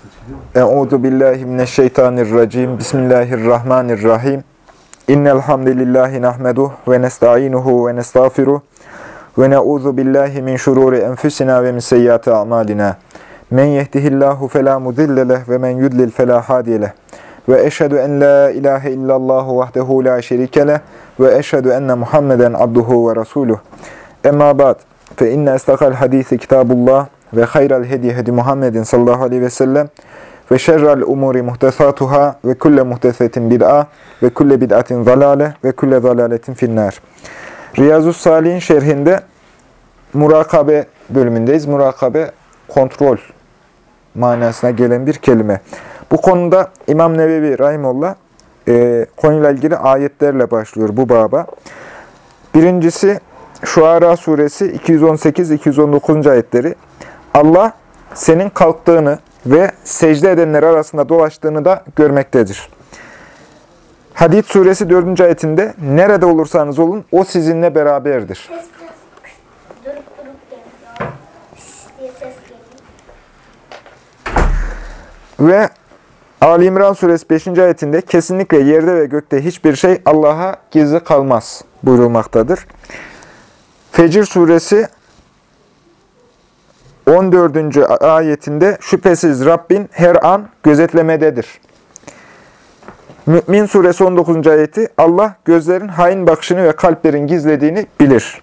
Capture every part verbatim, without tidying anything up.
Euzu billahi mineşşeytanirracim. Bismillahirrahmanirrahim. İnnel hamdelellahi nahmeduhu ve nestainuhu ve nestağfiruh ve na'uzu billahi min şururi enfusina ve min seyyiati a'malina. Men yehdihillahu fela mudille leh ve men yudlil fela hadiye leh. Ve eşhedü en la ilahe illallah vahdehu la şerike leh ve eşhedü enne Muhammeden abduhu ve resuluh. Emma ba'd. Fe inne istakal hadisi kitabullah ve hayral hedi hedi Muhammedin sallallahu aleyhi ve sellem ve şerrel umuri muhtesatuhâ ve kulle muhtesetin bid'a ve kulle bid'atin zalâle ve kulle zalâletin finnâr. Riyazus Salihin şerhinde murakabe bölümündeyiz. Murakabe, kontrol manasına gelen bir kelime. Bu konuda İmam Nevevi Rahimullah e, konuyla ilgili ayetlerle başlıyor bu baba. Birincisi Şuara suresi iki yüz on sekiz iki yüz on dokuz. ayetleri. Allah senin kalktığını ve secde edenler arasında dolaştığını da görmektedir. Hadid suresi dördüncü ayetinde nerede olursanız olun o sizinle beraberdir. Ve Ali İmran suresi beşinci ayetinde kesinlikle yerde ve gökte hiçbir şey Allah'a gizli kalmaz buyurulmaktadır. Fecr suresi on dördüncü ayetinde şüphesiz Rabbin her an gözetlemededir. Mü'min suresi on dokuzuncu ayeti Allah gözlerin hain bakışını ve kalplerin gizlediğini bilir.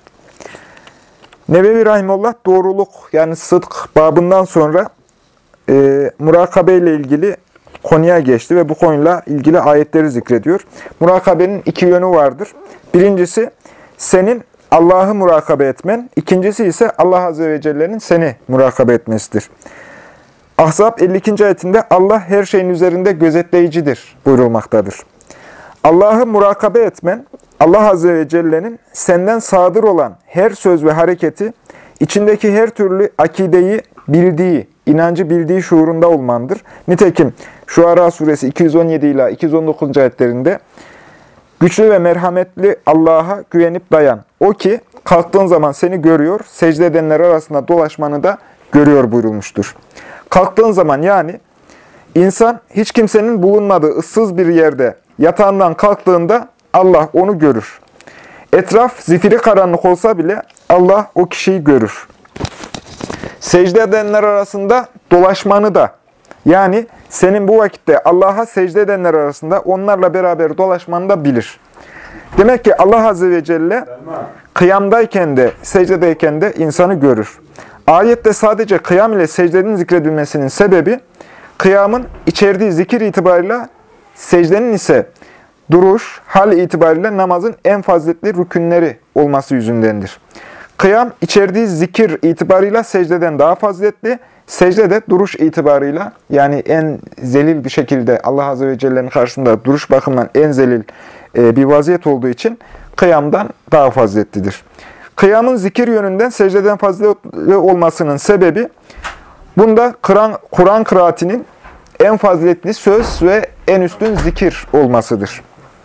Nevevi Rahimullah doğruluk yani sıdk babından sonra e, murakabe ile ilgili konuya geçti ve bu konuyla ilgili ayetleri zikrediyor. Murakabenin iki yönü vardır. Birincisi senin Allah'ı murakabe etmen, ikincisi ise Allah Azze ve Celle'nin seni murakabe etmesidir. Ahzab elli ikinci ayetinde Allah her şeyin üzerinde gözetleyicidir buyurulmaktadır. Allah'ı murakabe etmen, Allah Azze ve Celle'nin senden sadır olan her söz ve hareketi, içindeki her türlü akideyi bildiği, inancı bildiği şuurunda olmandır. Nitekim Şuara suresi iki yüz on yedi ila iki yüz on dokuz. ayetlerinde güçlü ve merhametli Allah'a güvenip dayan. O ki kalktığın zaman seni görüyor, secde edenler arasında dolaşmanı da görüyor buyurulmuştur. Kalktığın zaman yani insan hiç kimsenin bulunmadığı ıssız bir yerde yatağından kalktığında Allah onu görür. Etraf zifiri karanlık olsa bile Allah o kişiyi görür. Secde edenler arasında dolaşmanı da yani senin bu vakitte Allah'a secde edenler arasında onlarla beraber dolaşmanı da bilir. Demek ki Allah Azze ve Celle kıyamdayken de secdedeyken de insanı görür. Ayette sadece kıyam ile secdenin zikredilmesinin sebebi kıyamın içerdiği zikir itibarıyla secdenin ise duruş, hal itibariyle namazın en faziletli rükünleri olması yüzündendir. Kıyam içerdiği zikir itibarıyla secdeden daha faziletli, secde de duruş itibarıyla yani en zelil bir şekilde Allah Azze ve Celle'nin karşısında duruş bakımından en zelil bir vaziyet olduğu için kıyamdan daha faziletlidir. Kıyamın zikir yönünden secdeden faziletli olmasının sebebi bunda Kur'an Kur'an kıraatinin en faziletli söz ve en üstün zikir olmasıdır.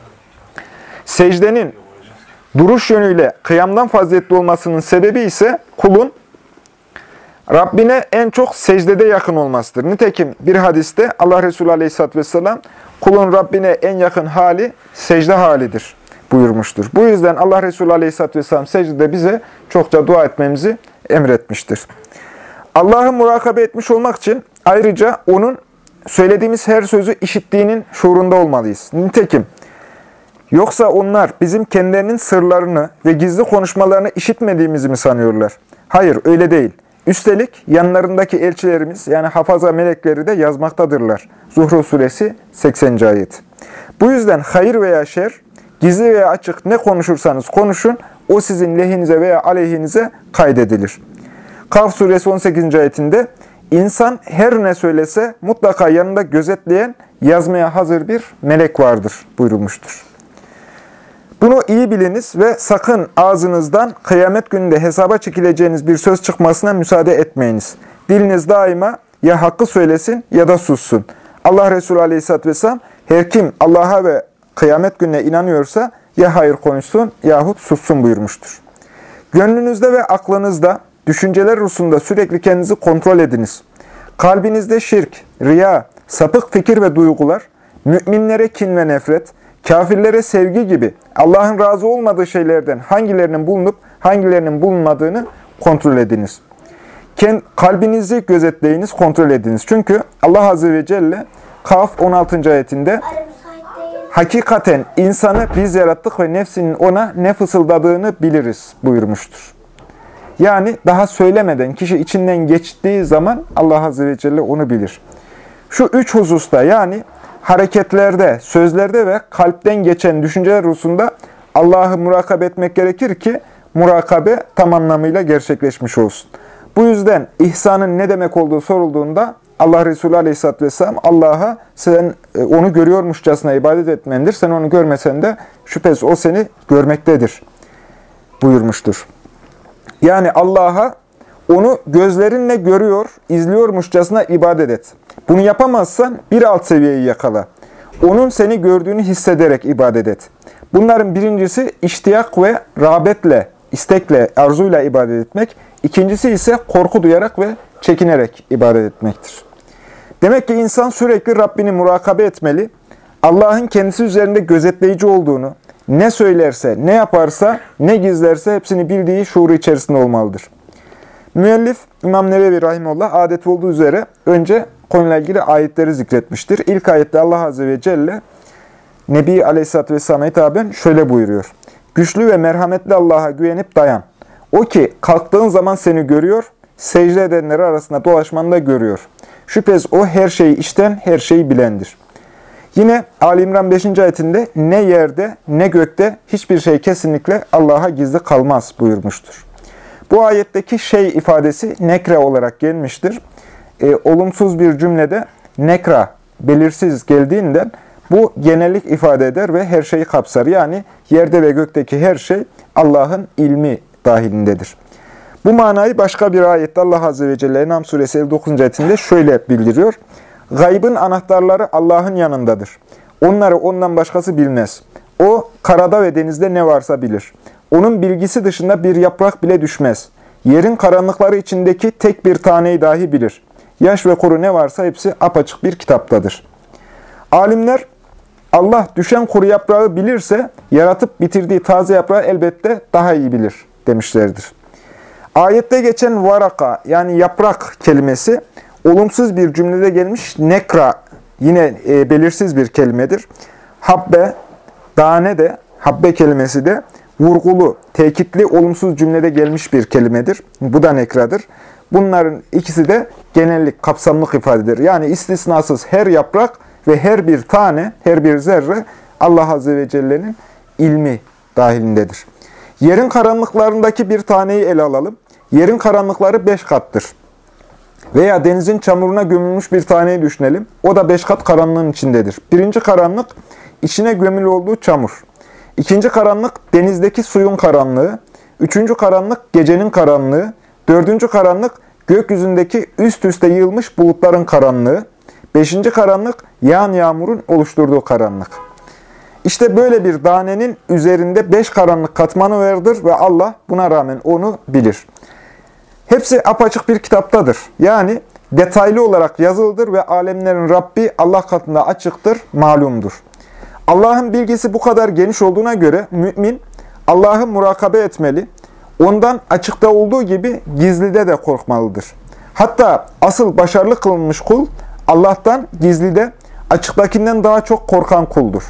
Secdenin duruş yönüyle kıyamdan faziletli olmasının sebebi ise kulun Rabbine en çok secdede yakın olmasıdır. Nitekim bir hadiste Allah Resulü Aleyhisselatü Vesselam kulun Rabbine en yakın hali secde halidir buyurmuştur. Bu yüzden Allah Resulü Aleyhisselatü Vesselam secdede bize çokça dua etmemizi emretmiştir. Allah'ı murakabe etmiş olmak için ayrıca onun söylediğimiz her sözü işittiğinin şuurunda olmalıyız. Nitekim yoksa onlar bizim kendilerinin sırlarını ve gizli konuşmalarını işitmediğimizi mi sanıyorlar? Hayır, öyle değil. Üstelik yanlarındaki elçilerimiz yani hafaza melekleri de yazmaktadırlar. Zuhruf suresi sekseninci ayet. Bu yüzden hayır veya şer, gizli veya açık ne konuşursanız konuşun, o sizin lehinize veya aleyhinize kaydedilir. Kaf suresi on sekizinci ayetinde insan her ne söylese mutlaka yanında gözetleyen, yazmaya hazır bir melek vardır buyurulmuştur. Bunu iyi biliniz ve sakın ağzınızdan kıyamet gününde hesaba çekileceğiniz bir söz çıkmasına müsaade etmeyiniz. Diliniz daima ya hakkı söylesin ya da sussun. Allah Resulü Aleyhisselatü Vesselam her kim Allah'a ve kıyamet gününe inanıyorsa ya hayır konuşsun yahut sussun buyurmuştur. Gönlünüzde ve aklınızda, düşünceler hususunda sürekli kendinizi kontrol ediniz. Kalbinizde şirk, riya, sapık fikir ve duygular, müminlere kin ve nefret, kafirlere sevgi gibi Allah'ın razı olmadığı şeylerden hangilerinin bulunup hangilerinin bulunmadığını kontrol ediniz. Kalbinizi gözetleyiniz, kontrol ediniz. Çünkü Allah Azze ve Celle Kaf on altıncı ayetinde hakikaten insanı biz yarattık ve nefsinin ona ne fısıldadığını biliriz buyurmuştur. Yani daha söylemeden kişi içinden geçtiği zaman Allah Azze ve Celle onu bilir. Şu üç hususta yani hareketlerde, sözlerde ve kalpten geçen düşünceler hususunda Allah'ı murakabe etmek gerekir ki murakabe tam anlamıyla gerçekleşmiş olsun. Bu yüzden ihsanın ne demek olduğu sorulduğunda Allah Resulü Aleyhisselatü Vesselam Allah'a sen onu görüyormuşçasına ibadet etmendir. Sen onu görmesen de şüphesiz o seni görmektedir buyurmuştur. Yani Allah'a onu gözlerinle görüyor, izliyormuşçasına ibadet et. Bunu yapamazsan bir alt seviyeyi yakala. Onun seni gördüğünü hissederek ibadet et. Bunların birincisi iştiyak ve rağbetle, istekle, arzuyla ibadet etmek. İkincisi ise korku duyarak ve çekinerek ibadet etmektir. Demek ki insan sürekli Rabbini murakabe etmeli. Allah'ın kendisi üzerinde gözetleyici olduğunu, ne söylerse, ne yaparsa, ne gizlerse hepsini bildiği şuuru içerisinde olmalıdır. Müellif İmam Nevevi Rahimullah adeti olduğu üzere önce konuyla ilgili ayetleri zikretmiştir. İlk ayette Allah Azze ve Celle Nebi Aleyhisselatü Vesselam'a hitaben şöyle buyuruyor. Güçlü ve merhametli Allah'a güvenip dayan. O ki kalktığın zaman seni görüyor, secde edenleri arasında dolaşmanı da görüyor. Şüphesiz o her şeyi işten, her şeyi bilendir. Yine Ali İmran beşinci ayetinde ne yerde ne gökte hiçbir şey kesinlikle Allah'a gizli kalmaz buyurmuştur. Bu ayetteki şey ifadesi nekre olarak gelmiştir. E, olumsuz bir cümlede nekra, belirsiz geldiğinden bu genellik ifade eder ve her şeyi kapsar. Yani yerde ve gökteki her şey Allah'ın ilmi dahilindedir. Bu manayı başka bir ayette Allah Azze ve Celle En'am suresi elli dokuzuncu ayetinde şöyle bildiriyor. Gaybın anahtarları Allah'ın yanındadır. Onları ondan başkası bilmez. O karada ve denizde ne varsa bilir. Onun bilgisi dışında bir yaprak bile düşmez. Yerin karanlıkları içindeki tek bir taneyi dahi bilir. Yaş ve kuru ne varsa hepsi apaçık bir kitaptadır. Alimler Allah düşen kuru yaprağı bilirse yaratıp bitirdiği taze yaprağı elbette daha iyi bilir demişlerdir. Ayette geçen varaka yani yaprak kelimesi olumsuz bir cümlede gelmiş nekra yine e, belirsiz bir kelimedir. Habbe, tane de habbe kelimesi de vurgulu, tekitli olumsuz cümlede gelmiş bir kelimedir. Bu da nekradır. Bunların ikisi de genellik, kapsamlık ifadedir. Yani istisnasız her yaprak ve her bir tane, her bir zerre Allah Azze ve Celle'nin ilmi dahilindedir. Yerin karanlıklarındaki bir taneyi ele alalım. Yerin karanlıkları beş kattır. Veya denizin çamuruna gömülmüş bir taneyi düşünelim. O da beş kat karanlığın içindedir. Birinci karanlık, içine gömülü olduğu çamur. İkinci karanlık, denizdeki suyun karanlığı. Üçüncü karanlık, gecenin karanlığı. Dördüncü karanlık, gökyüzündeki üst üste yığılmış bulutların karanlığı. Beşinci karanlık, yağan yağmurun oluşturduğu karanlık. İşte böyle bir tanenin üzerinde beş karanlık katmanı vardır ve Allah buna rağmen onu bilir. Hepsi apaçık bir kitaptadır. Yani detaylı olarak yazılıdır ve alemlerin Rabbi Allah katında açıktır, malumdur. Allah'ın bilgisi bu kadar geniş olduğuna göre mümin Allah'ı murakabe etmeli. Ondan açıkta olduğu gibi gizlide de korkmalıdır. Hatta asıl başarılı kılınmış kul Allah'tan gizlide açıktakinden daha çok korkan kuldur.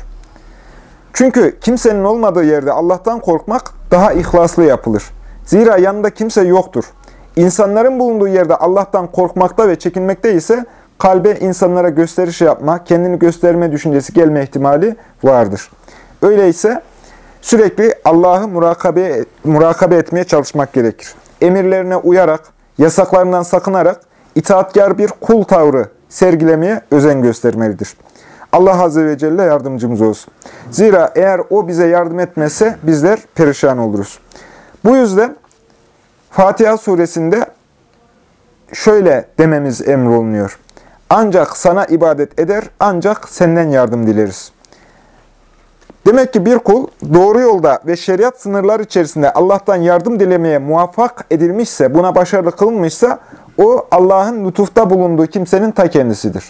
Çünkü kimsenin olmadığı yerde Allah'tan korkmak daha ihlaslı yapılır. Zira yanında kimse yoktur. İnsanların bulunduğu yerde Allah'tan korkmakta ve çekinmekte ise kalbe insanlara gösteriş yapma, kendini gösterme düşüncesi gelme ihtimali vardır. Öyleyse sürekli Allah'ı murakabe, murakabe etmeye çalışmak gerekir. Emirlerine uyarak, yasaklarından sakınarak itaatkar bir kul tavrı sergilemeye özen göstermelidir. Allah Azze ve Celle yardımcımız olsun. Zira eğer O bize yardım etmezse bizler perişan oluruz. Bu yüzden Fatiha suresinde şöyle dememiz emrolunuyor. Ancak sana ibadet eder, ancak senden yardım dileriz. Demek ki bir kul doğru yolda ve şeriat sınırları içerisinde Allah'tan yardım dilemeye muvaffak edilmişse, buna başarılı kılınmışsa, O Allah'ın lütufta bulunduğu kimsenin ta kendisidir.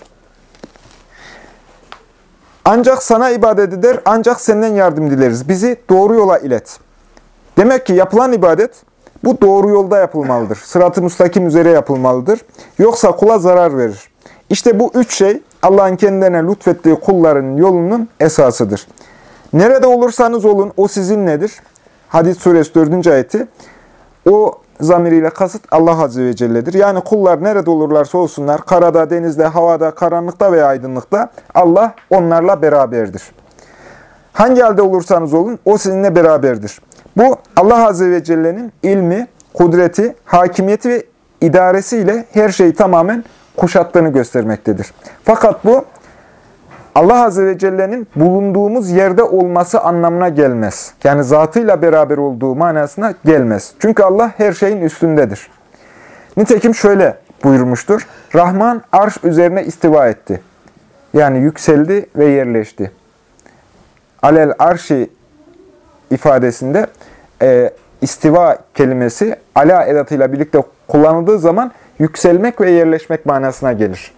Ancak sana ibadet eder, ancak senden yardım dileriz. Bizi doğru yola ilet. Demek ki yapılan ibadet bu doğru yolda yapılmalıdır. Sırat-ı müstakim üzere yapılmalıdır. Yoksa kula zarar verir. İşte bu üç şey Allah'ın kendilerine lütfettiği kulların yolunun esasıdır. Nerede olursanız olun o sizinledir. Hadid suresi dördüncü ayeti. O zamiriyle kasıt Allah Azze ve Celle'dir. Yani kullar nerede olurlarsa olsunlar, karada, denizde, havada, karanlıkta veya aydınlıkta Allah onlarla beraberdir. Hangi halde olursanız olun o sizinle beraberdir. Bu Allah Azze ve Celle'nin ilmi, kudreti, hakimiyeti ve idaresiyle her şeyi tamamen kuşattığını göstermektedir. Fakat bu Allah Azze ve Celle'nin bulunduğumuz yerde olması anlamına gelmez. Yani zatıyla beraber olduğu manasına gelmez. Çünkü Allah her şeyin üstündedir. Nitekim şöyle buyurmuştur. Rahman arş üzerine istiva etti. Yani yükseldi ve yerleşti. Alel arşi ifadesinde e, istiva kelimesi ala edatıyla birlikte kullanıldığı zaman yükselmek ve yerleşmek manasına gelir.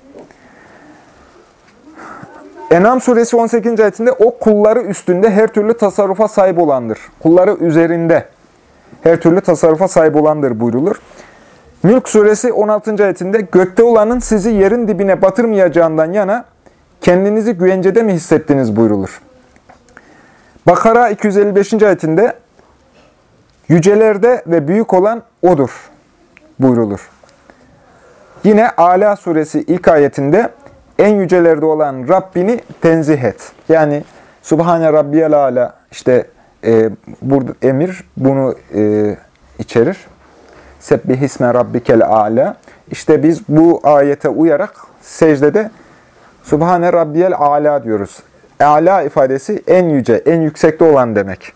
En'am suresi on sekizinci ayetinde o kulları üstünde her türlü tasarrufa sahip olandır. Kulları üzerinde her türlü tasarrufa sahip olandır buyrulur. Mülk suresi on altıncı ayetinde gökte olanın sizi yerin dibine batırmayacağından yana kendinizi güvencede mi hissettiniz buyrulur. Bakara iki yüz elli beşinci ayetinde yücelerde ve büyük olan O'dur buyrulur. Yine Ala suresi ilk ayetinde en yücelerde olan Rabbini tenzih et. Yani Subhane Rabbiyel Ala işte e, burada emir bunu e, içerir. Sebbihisme Rabbikel Ala. İşte biz bu ayete uyarak secdede Subhane Rabbiyel Ala diyoruz. Ala ifadesi en yüce, en yüksekte olan demek.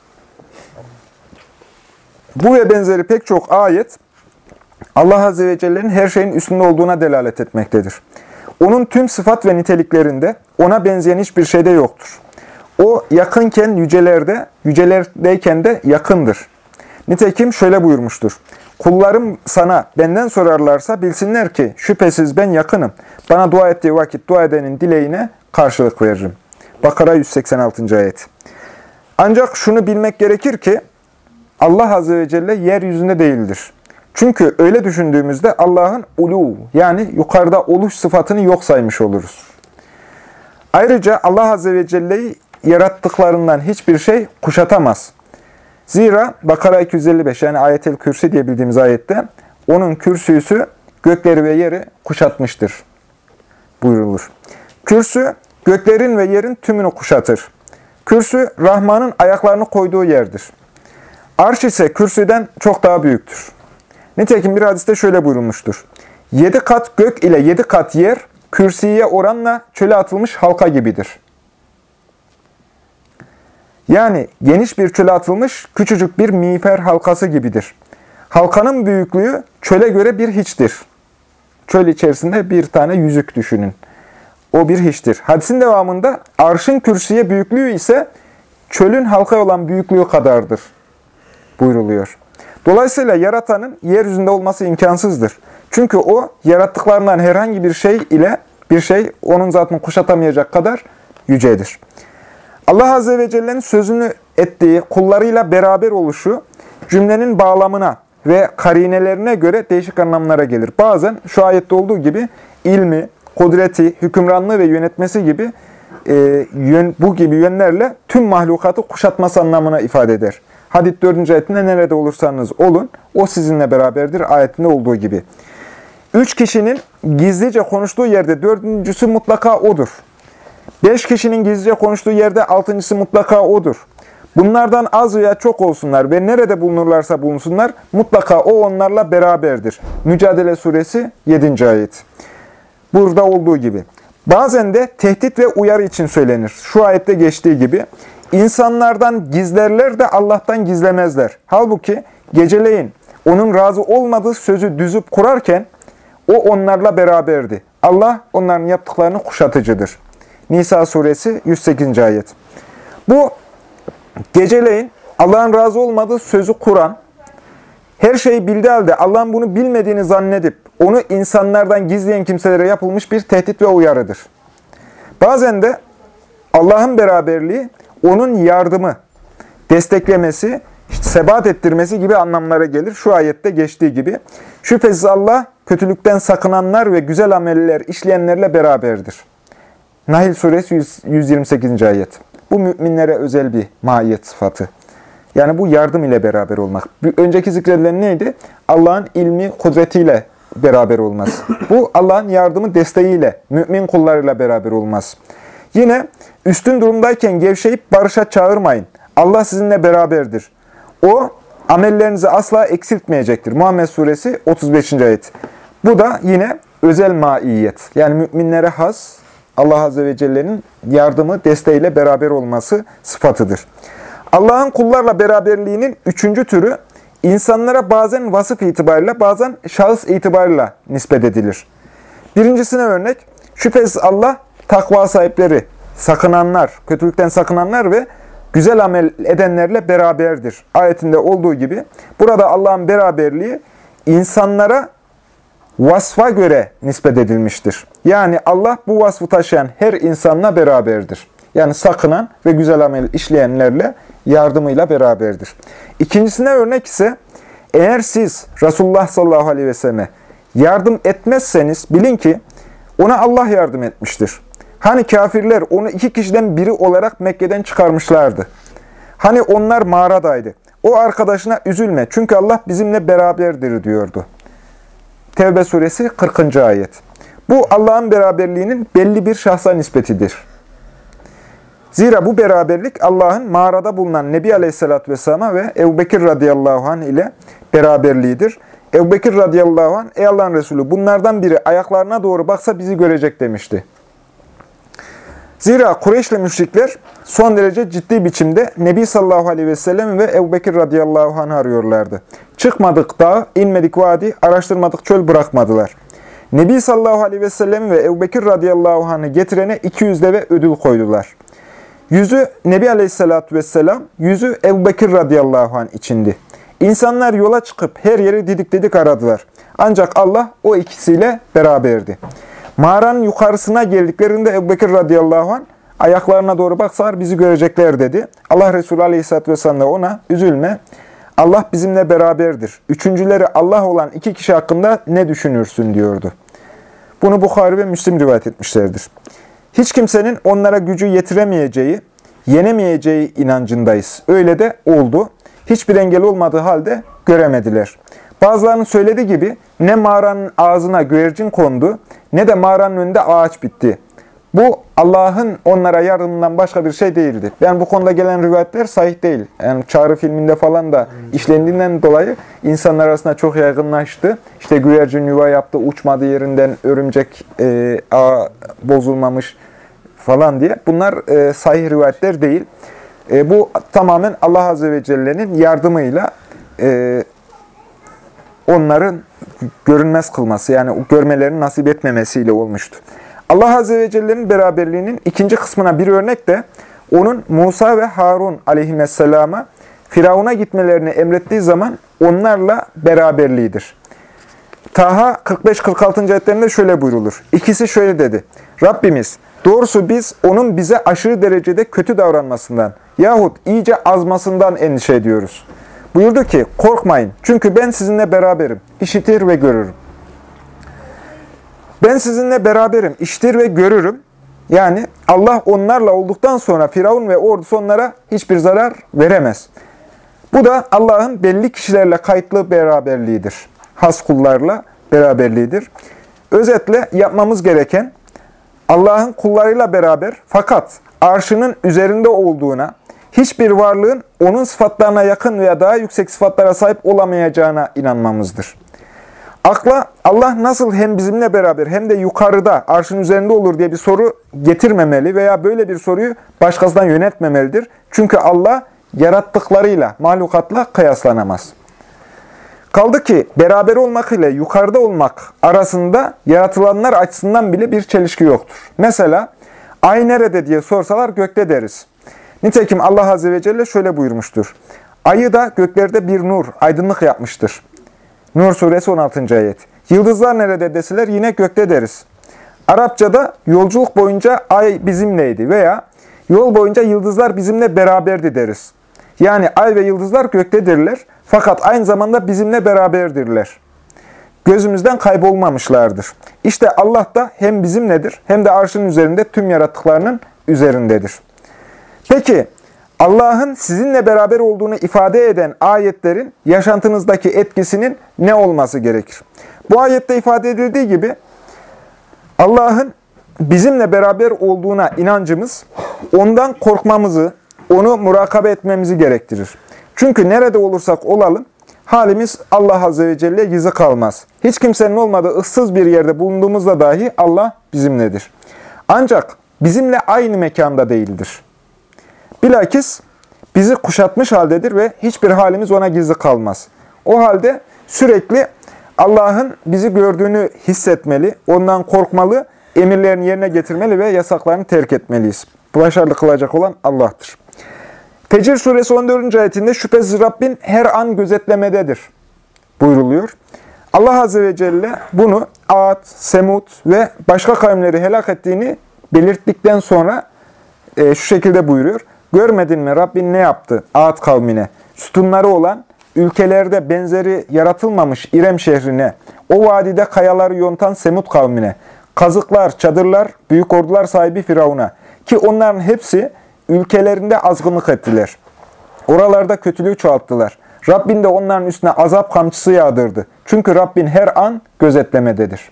Bu ve benzeri pek çok ayet Allah Azze ve Celle'nin her şeyin üstünde olduğuna delalet etmektedir. Onun tüm sıfat ve niteliklerinde ona benzeyen hiçbir şey de yoktur. O yakınken yücelerde, yücelerdeyken de yakındır. Nitekim şöyle buyurmuştur. Kullarım sana benden sorarlarsa bilsinler ki şüphesiz ben yakınım. Bana dua ettiği vakit dua edenin dileğine karşılık veririm. Bakara yüz seksen altıncı ayet. Ancak şunu bilmek gerekir ki Allah Azze ve Celle yeryüzünde değildir. Çünkü öyle düşündüğümüzde Allah'ın ulu yani yukarıda oluş sıfatını yok saymış oluruz. Ayrıca Allah Azze ve Celle'yi yarattıklarından hiçbir şey kuşatamaz. Zira Bakara iki yüz elli beş yani Ayet-el Kürsi diye bildiğimiz ayette onun kürsüsü gökleri ve yeri kuşatmıştır buyrulur. Kürsü göklerin ve yerin tümünü kuşatır. Kürsü Rahman'ın ayaklarını koyduğu yerdir. Arş ise kürsüden çok daha büyüktür. Nitekim bir hadiste şöyle buyurulmuştur. Yedi kat gök ile yedi kat yer, kürsüye oranla çöle atılmış halka gibidir. Yani geniş bir çöle atılmış küçücük bir miğfer halkası gibidir. Halkanın büyüklüğü çöle göre bir hiçtir. Çöl içerisinde bir tane yüzük düşünün. O bir hiçtir. Hadisin devamında arşın kürsüye büyüklüğü ise çölün halkaya olan büyüklüğü kadardır buyruluyor. Dolayısıyla yaratanın yeryüzünde olması imkansızdır. Çünkü o yarattıklarından herhangi bir şey ile bir şey onun zatını kuşatamayacak kadar yücedir. Allah Azze ve Celle'nin sözünü ettiği kullarıyla beraber oluşu cümlenin bağlamına ve karinelerine göre değişik anlamlara gelir. Bazen şu ayette olduğu gibi ilmi, kudreti, hükümranlığı ve yönetmesi gibi e, yön, bu gibi yönlerle tüm mahlukatı kuşatması anlamına ifade eder. Hadid dördüncü ayetinde nerede olursanız olun, o sizinle beraberdir ayetinde olduğu gibi. Üç kişinin gizlice konuştuğu yerde dördüncüsü mutlaka odur. Beş kişinin gizlice konuştuğu yerde altıncısı mutlaka odur. Bunlardan az veya çok olsunlar ve nerede bulunurlarsa bulunsunlar, mutlaka o onlarla beraberdir. Mücadele suresi yedinci ayet. Burada olduğu gibi. Bazen de tehdit ve uyarı için söylenir. Şu ayette geçtiği gibi. İnsanlardan gizlerler de Allah'tan gizlemezler. Halbuki geceleyin onun razı olmadığı sözü düzüp kurarken o onlarla beraberdi. Allah onların yaptıklarını kuşatıcıdır. Nisa suresi yüz sekizinci ayet. Bu geceleyin Allah'ın razı olmadığı sözü kuran, Her şeyi bildiği halde Allah'ın bunu bilmediğini zannedip onu insanlardan gizleyen kimselere yapılmış bir tehdit ve uyarıdır. Bazen de Allah'ın beraberliği, onun yardımı, desteklemesi, işte sebat ettirmesi gibi anlamlara gelir. Şu ayette geçtiği gibi. Şüphesiz Allah kötülükten sakınanlar ve güzel ameller işleyenlerle beraberdir. Nahl suresi yüz yirmi sekizinci ayet. Bu müminlere özel bir mahiyet sıfatı. Yani bu yardım ile beraber olmak. Önceki zikredilen neydi? Allah'ın ilmi, kudretiyle beraber olması. Bu Allah'ın yardımı, desteğiyle, mümin kullarıyla beraber olması. Yine üstün durumdayken gevşeyip barışa çağırmayın. Allah sizinle beraberdir. O amellerinizi asla eksiltmeyecektir. Muhammed suresi otuz beşinci ayet. Bu da yine özel maiyet. Yani müminlere has, Allah Azze ve Celle'nin yardımı, desteğiyle beraber olması sıfatıdır. Allah'ın kullarla beraberliğinin üçüncü türü, insanlara bazen vasıf itibariyle, bazen şahıs itibariyle nispet edilir. Birincisine örnek, şüphesiz Allah takva sahipleri, sakınanlar, kötülükten sakınanlar ve güzel amel edenlerle beraberdir. Ayetinde olduğu gibi, burada Allah'ın beraberliği insanlara vasfa göre nispet edilmiştir. Yani Allah bu vasfı taşıyan her insanla beraberdir. Yani sakınan ve güzel amel işleyenlerle yardımıyla beraberdir. İkincisine örnek ise, eğer siz Resulullah sallallahu aleyhi ve selleme yardım etmezseniz bilin ki ona Allah yardım etmiştir. Hani kafirler onu iki kişiden biri olarak Mekke'den çıkarmışlardı. Hani onlar mağaradaydı. O arkadaşına üzülme çünkü Allah bizimle beraberdir diyordu. Tevbe suresi kırkıncı ayet. Bu Allah'ın beraberliğinin belli bir şahsa nispetidir. Zira bu beraberlik Allah'ın mağarada bulunan Nebi Aleyhisselatü Vesselam'a ve Ebubekir radıyallahu anh ile beraberliğidir. Ebubekir radıyallahu anh, ey Allah'ın Resulü bunlardan biri ayaklarına doğru baksa bizi görecek demişti. Zira Kureyşli müşrikler son derece ciddi biçimde Nebi sallallahu aleyhi ve sellem ve Ebubekir radıyallahu anh arıyorlardı. Çıkmadık dağ, inmedik vadi, araştırmadık çöl bırakmadılar. Nebi sallallahu aleyhi ve sellem ve Ebubekir radıyallahu anh'ı getirene iki yüz deve ödül koydular. Yüzü Nebi aleyhissalatü vesselam, yüzü Ebubekir radıyallahu anh içindi. İnsanlar yola çıkıp her yeri didik didik aradılar. Ancak Allah o ikisiyle beraberdi. Mağaranın yukarısına geldiklerinde Ebubekir radıyallahu anh, ayaklarına doğru baksalar bizi görecekler dedi. Allah Resulü aleyhissalatü vesselam da ona, üzülme, Allah bizimle beraberdir. Üçüncüleri Allah olan iki kişi hakkında ne düşünürsün diyordu. Bunu Bukhari ve Müslim rivayet etmişlerdir. Hiç kimsenin onlara gücü yetiremeyeceği, yenemeyeceği inancındayız. Öyle de oldu. Hiçbir engel olmadığı halde göremediler. Bazılarının söylediği gibi ne mağaranın ağzına güvercin kondu, ne de mağaranın önünde ağaç bitti. Bu Allah'ın onlara yardımından başka bir şey değildi. Yani bu konuda gelen rivayetler sahih değil. Yani Çağrı filminde falan da işlendiğinden dolayı insanlar arasında çok yaygınlaştı. İşte güvercin yuva yaptı, uçmadı yerinden, örümcek e, ağı bozulmamış falan diye. Bunlar e, sahih rivayetler değil. E, bu tamamen Allah Azze ve Celle'nin yardımıyla e, onların görünmez kılması, yani görmelerini nasip etmemesiyle olmuştu. Allah Azze ve Celle'nin beraberliğinin ikinci kısmına bir örnek de onun Musa ve Harun aleyhisselama Firavun'a gitmelerini emrettiği zaman onlarla beraberliğidir. Taha kırk beş kırk altıncı ayetlerinde şöyle buyrulur. İkisi şöyle dedi. Rabbimiz, doğrusu biz onun bize aşırı derecede kötü davranmasından yahut iyice azmasından endişe ediyoruz. Buyurdu ki, korkmayın çünkü ben sizinle beraberim, işitir ve görürüm. Ben sizinle beraberim, işitir ve görürüm. Yani Allah onlarla olduktan sonra Firavun ve ordusu onlara hiçbir zarar veremez. Bu da Allah'ın belli kişilerle kayıtlı beraberliğidir. Has kullarla beraberliğidir. Özetle yapmamız gereken Allah'ın kullarıyla beraber fakat arşının üzerinde olduğuna, hiçbir varlığın onun sıfatlarına yakın veya daha yüksek sıfatlara sahip olamayacağına inanmamızdır. Akla Allah nasıl hem bizimle beraber hem de yukarıda arşın üzerinde olur diye bir soru getirmemeli veya böyle bir soruyu başkasından yöneltmemelidir. Çünkü Allah yarattıklarıyla, mahlukatla kıyaslanamaz. Kaldı ki beraber olmak ile yukarıda olmak arasında yaratılanlar açısından bile bir çelişki yoktur. Mesela ay nerede diye sorsalar gökte deriz. Nitekim Allah Azze ve Celle şöyle buyurmuştur. Ayı da göklerde bir nur, aydınlık yapmıştır. Nur suresi on altıncı ayet. Yıldızlar nerede deseler yine gökte deriz. Arapçada yolculuk boyunca ay bizimleydi veya yol boyunca yıldızlar bizimle beraberdi deriz. Yani ay ve yıldızlar göktedirler fakat aynı zamanda bizimle beraberdirler. Gözümüzden kaybolmamışlardır. İşte Allah da hem bizimledir hem de arşın üzerinde tüm yaratıklarının üzerindedir. Peki Allah'ın sizinle beraber olduğunu ifade eden ayetlerin yaşantınızdaki etkisinin ne olması gerekir? Bu ayette ifade edildiği gibi Allah'ın bizimle beraber olduğuna inancımız, ondan korkmamızı, onu murakabe etmemizi gerektirir. Çünkü nerede olursak olalım, halimiz Allah Azze ve Celle'ye gizli kalmaz. Hiç kimsenin olmadığı ıssız bir yerde bulunduğumuzda dahi Allah bizimledir. Ancak bizimle aynı mekanda değildir. Bilakis bizi kuşatmış haldedir ve hiçbir halimiz ona gizli kalmaz. O halde sürekli Allah'ın bizi gördüğünü hissetmeli, ondan korkmalı, emirlerini yerine getirmeli ve yasaklarını terk etmeliyiz. Başarılı kılacak olan Allah'tır. Fecr suresi on dördüncü ayetinde şüphesiz Rabbin her an gözetlemededir buyruluyor. Allah Azze ve Celle bunu Ad, Semud ve başka kavimleri helak ettiğini belirttikten sonra e, şu şekilde buyuruyor. Görmedin mi Rabbin ne yaptı Ad kavmine? Sütunları olan, ülkelerde benzeri yaratılmamış İrem şehrine, o vadide kayaları yontan Semud kavmine, kazıklar, çadırlar, büyük ordular sahibi Firavun'a ki onların hepsi ülkelerinde azgınlık ettiler. Oralarda kötülüğü çoğalttılar. Rabbin de onların üstüne azap kamçısı yağdırdı. Çünkü Rabbin her an gözetlemededir.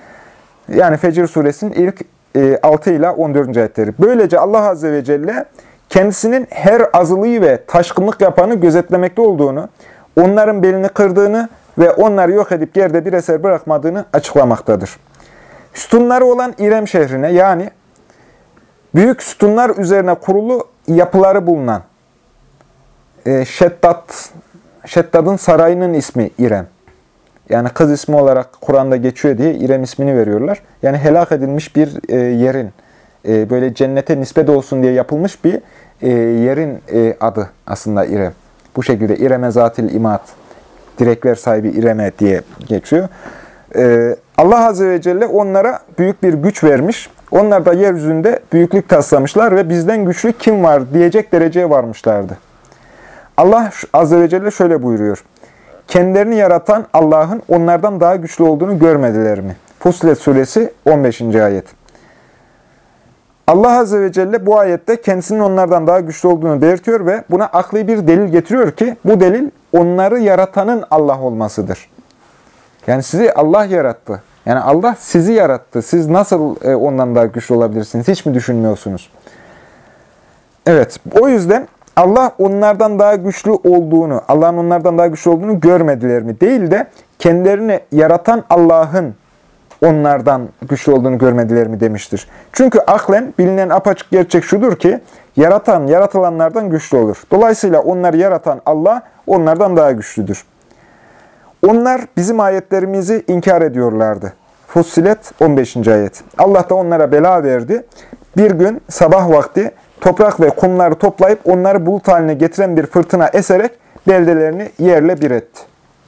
Yani Fecr suresinin ilk altı ile on dördüncü ayetleri. Böylece Allah Azze ve Celle kendisinin her azılıyı ve taşkınlık yapanı gözetlemekte olduğunu, onların belini kırdığını ve onları yok edip yerde bir eser bırakmadığını açıklamaktadır. Sütunları olan İrem şehrine yani büyük sütunlar üzerine kurulu yapıları bulunan e, Şeddad, Şeddad'ın sarayının ismi İrem. Yani kız ismi olarak Kur'an'da geçiyor diye İrem ismini veriyorlar. Yani helak edilmiş bir e, yerin, e, böyle cennete nispet olsun diye yapılmış bir e, yerin e, adı aslında İrem. Bu şekilde İrem'e zatil imad, direkler sahibi İrem'e diye geçiyor. E, Allah Azze ve Celle onlara büyük bir güç vermiş. Onlar da yeryüzünde büyüklük taslamışlar ve bizden güçlü kim var diyecek dereceye varmışlardı. Allah Azze ve Celle şöyle buyuruyor. Kendilerini yaratan Allah'ın onlardan daha güçlü olduğunu görmediler mi? Fussilet suresi on beşinci ayet. Allah Azze ve Celle bu ayette kendisinin onlardan daha güçlü olduğunu belirtiyor ve buna akli bir delil getiriyor ki bu delil onları yaratanın Allah olmasıdır. Yani sizi Allah yarattı. Yani Allah sizi yarattı. Siz nasıl ondan daha güçlü olabilirsiniz? Hiç mi düşünmüyorsunuz? Evet, o yüzden Allah onlardan daha güçlü olduğunu, Allah'ın onlardan daha güçlü olduğunu görmediler mi? Değil de kendilerini yaratan Allah'ın onlardan güçlü olduğunu görmediler mi demiştir. Çünkü aklen bilinen apaçık gerçek şudur ki, yaratan, yaratılanlardan güçlü olur. Dolayısıyla onları yaratan Allah onlardan daha güçlüdür. Onlar bizim ayetlerimizi inkar ediyorlardı. Fussilet on beşinci ayet. Allah da onlara bela verdi. Bir gün sabah vakti toprak ve kumları toplayıp onları bulut haline getiren bir fırtına eserek beldelerini yerle bir etti.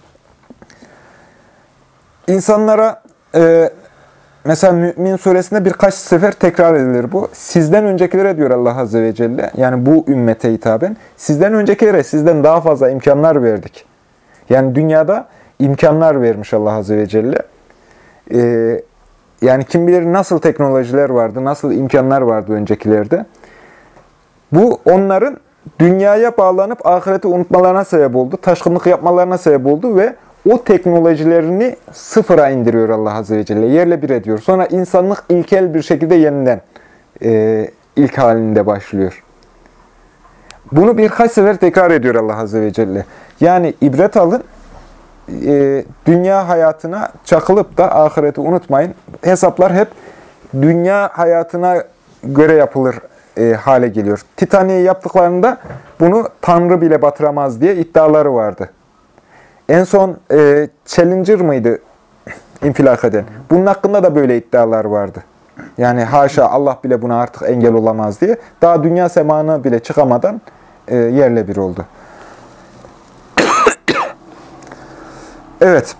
İnsanlara e, mesela Mü'min suresinde birkaç sefer tekrar edilir bu. Sizden öncekilere diyor Allah Azze ve Celle, yani bu ümmete hitaben, sizden öncekilere sizden daha fazla imkanlar verdik. Yani dünyada imkanlar vermiş Allah Azze ve Celle. Ee, yani kim bilir nasıl teknolojiler vardı, nasıl imkanlar vardı öncekilerde. Bu onların dünyaya bağlanıp ahireti unutmalarına sebep oldu, taşkınlık yapmalarına sebep oldu ve o teknolojilerini sıfıra indiriyor Allah Azze ve Celle, yerle bir ediyor. Sonra insanlık ilkel bir şekilde yeniden e, ilk halinde başlıyor. Bunu birkaç sefer tekrar ediyor Allah Azze ve Celle. Yani ibret alın, e, dünya hayatına çakılıp da ahireti unutmayın. Hesaplar hep dünya hayatına göre yapılır e, hale geliyor. Titanic'i yaptıklarında bunu Tanrı bile batıramaz diye iddiaları vardı. En son e, Challenger mıydı infilak eden? Bunun hakkında da böyle iddialar vardı. Yani haşa Allah bile buna artık engel olamaz diye. Daha dünya semağına bile çıkamadan e, yerle bir oldu. Evet.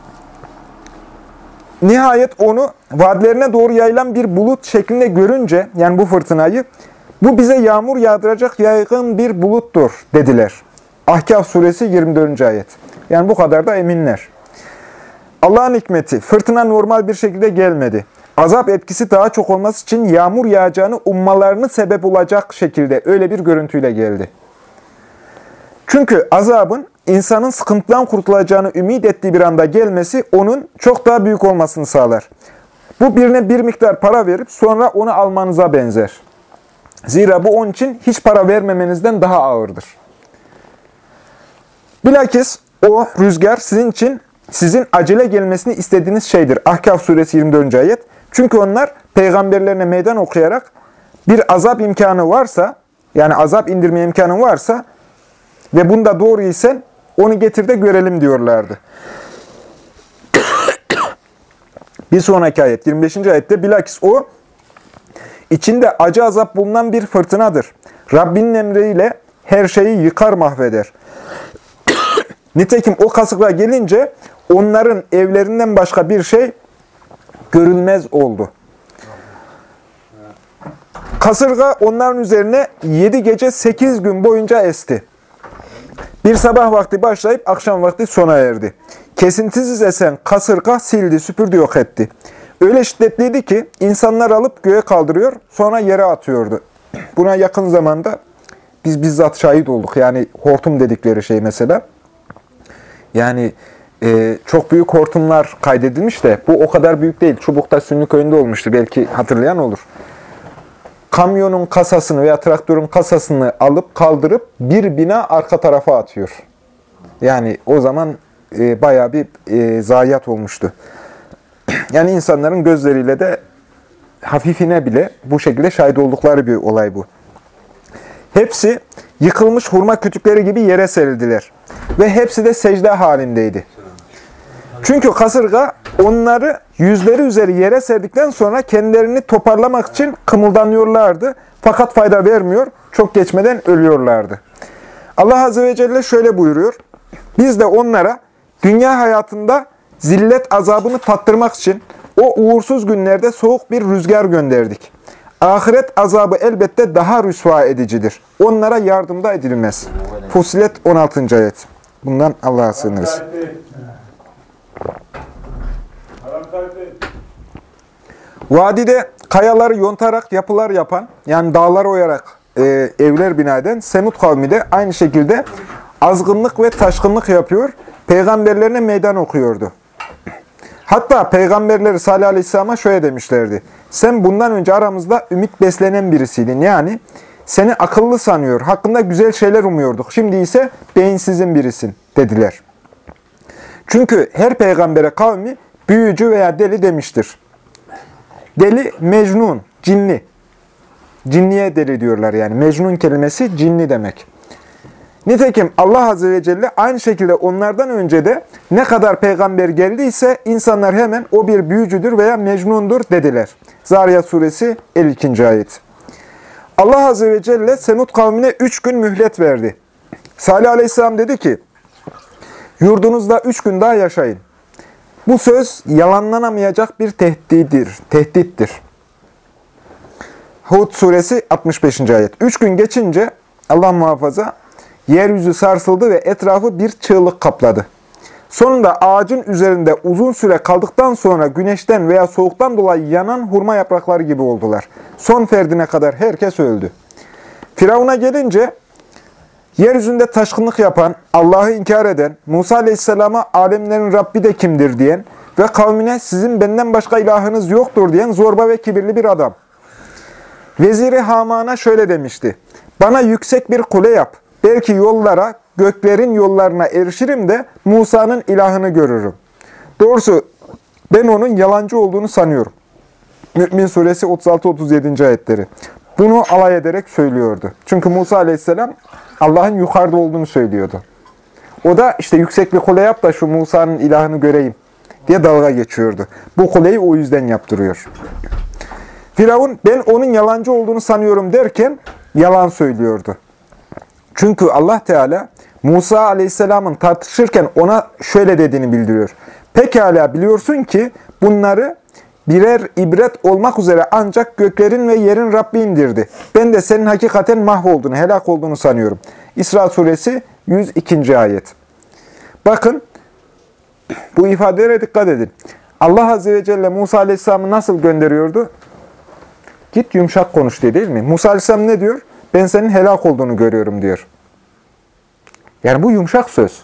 Nihayet onu vadilerine doğru yayılan bir bulut şeklinde görünce, yani bu fırtınayı, bu bize yağmur yağdıracak yaygın bir buluttur dediler. Ahkaf suresi yirmi dördüncü ayet. Yani bu kadar da eminler. Allah'ın hikmeti, fırtına normal bir şekilde gelmedi. Azap etkisi daha çok olması için yağmur yağacağını ummalarını sebep olacak şekilde öyle bir görüntüyle geldi. Çünkü azabın insanın sıkıntıdan kurtulacağını ümit ettiği bir anda gelmesi onun çok daha büyük olmasını sağlar. Bu birine bir miktar para verip sonra onu almanıza benzer. Zira bu onun için hiç para vermemenizden daha ağırdır. Bilakis o rüzgar sizin için sizin acele gelmesini istediğiniz şeydir. Ahkaf suresi yirmi dördüncü ayet. Çünkü onlar peygamberlerine meydan okuyarak bir azap imkanı varsa, yani azap indirme imkanı varsa ve bunda doğru isen onu getir de görelim diyorlardı. Bir sonraki ayet, yirmi beşinci ayette, bilakis o içinde acı azap bulunan bir fırtınadır. Rabbinin emriyle her şeyi yıkar mahveder. Nitekim o kasırga gelince onların evlerinden başka bir şey görülmez oldu. Kasırga onların üzerine yedi gece sekiz gün boyunca esti. Bir sabah vakti başlayıp akşam vakti sona erdi. Kesintisiz esen kasırga sildi, süpürdü, yok etti. Öyle şiddetliydi ki insanlar alıp göğe kaldırıyor, sonra yere atıyordu. Buna yakın zamanda biz bizzat şahit olduk. Yani hortum dedikleri şey mesela. Yani e, çok büyük hortumlar kaydedilmiş de bu o kadar büyük değil. Çubuk'ta Sünnüköy'ünde olmuştu. Belki hatırlayan olur. Kamyonun kasasını veya traktörün kasasını alıp kaldırıp bir bina arka tarafa atıyor. Yani o zaman e, bayağı bir e, zayiat olmuştu. Yani insanların gözleriyle de hafifine bile bu şekilde şahit oldukları bir olay bu. Hepsi yıkılmış hurma kütükleri gibi yere serildiler. Ve hepsi de secde halindeydi. Çünkü kasırga onları yüzleri üzeri yere serdikten sonra kendilerini toparlamak için kımıldanıyorlardı. Fakat fayda vermiyor, çok geçmeden ölüyorlardı. Allah Azze ve Celle şöyle buyuruyor. Biz de onlara dünya hayatında zillet azabını tattırmak için o uğursuz günlerde soğuk bir rüzgar gönderdik. Ahiret azabı elbette daha rüsva edicidir. Onlara yardımda edilmez. Fussilet on altıncı ayet. Bundan Allah'a sığınırız. Vadide kayaları yontarak yapılar yapan, yani dağlar oyarak e, evler bina eden Semud kavmi de aynı şekilde azgınlık ve taşkınlık yapıyor, peygamberlerine meydan okuyordu. Hatta peygamberleri Salih Aleyhisselam'a şöyle demişlerdi. Sen bundan önce aramızda ümit beslenen birisiydin. Yani seni akıllı sanıyor, hakkında güzel şeyler umuyorduk. Şimdi ise beyinsizin birisin dediler. Çünkü her peygambere kavmi büyücü veya deli demiştir. Deli, mecnun, cinli. Cinniye deli diyorlar yani. Mecnun kelimesi cinli demek. Nitekim Allah Azze ve Celle aynı şekilde onlardan önce de ne kadar peygamber geldiyse insanlar hemen o bir büyücüdür veya mecnundur dediler. Zariyat suresi elli ikinci ayet. Allah Azze ve Celle Semud kavmine üç gün mühlet verdi. Salih Aleyhisselam dedi ki, yurdunuzda üç gün daha yaşayın. Bu söz yalanlanamayacak bir tehdidir, tehdittir. Hud suresi altmış beşinci ayet. Üç gün geçince Allah muhafaza yeryüzü sarsıldı ve etrafı bir çığlık kapladı. Sonunda ağacın üzerinde uzun süre kaldıktan sonra güneşten veya soğuktan dolayı yanan hurma yaprakları gibi oldular. Son ferdine kadar herkes öldü. Firavun'a gelince yeryüzünde taşkınlık yapan, Allah'ı inkar eden, Musa Aleyhisselam'a alemlerin Rabbi de kimdir diyen ve kavmine sizin benden başka ilahınız yoktur diyen zorba ve kibirli bir adam. Veziri Haman'a şöyle demişti. Bana yüksek bir kule yap. Belki yollara, göklerin yollarına erişirim de Musa'nın ilahını görürüm. Doğrusu ben onun yalancı olduğunu sanıyorum. Mü'min suresi otuz altı otuz yedinci ayetleri. Bunu alay ederek söylüyordu. Çünkü Musa Aleyhisselam Allah'ın yukarıda olduğunu söylüyordu. O da işte yüksek bir kule yap da şu Musa'nın ilahını göreyim diye dalga geçiyordu. Bu kuleyi o yüzden yaptırıyor. Firavun ben onun yalancı olduğunu sanıyorum derken yalan söylüyordu. Çünkü Allah Teala Musa Aleyhisselam'ın tartışırken ona şöyle dediğini bildiriyor. Pekala biliyorsun ki bunları birer ibret olmak üzere ancak göklerin ve yerin Rabbi indirdi. Ben de senin hakikaten mahvolduğunu, helak olduğunu sanıyorum. İsra suresi yüz ikinci ayet. Bakın, bu ifadelere dikkat edin. Allah Azze ve Celle Musa Aleyhisselam'ı nasıl gönderiyordu? Git yumuşak konuş diye, değil mi? Musa Aleyhisselam ne diyor? Ben senin helak olduğunu görüyorum diyor. Yani bu yumuşak söz.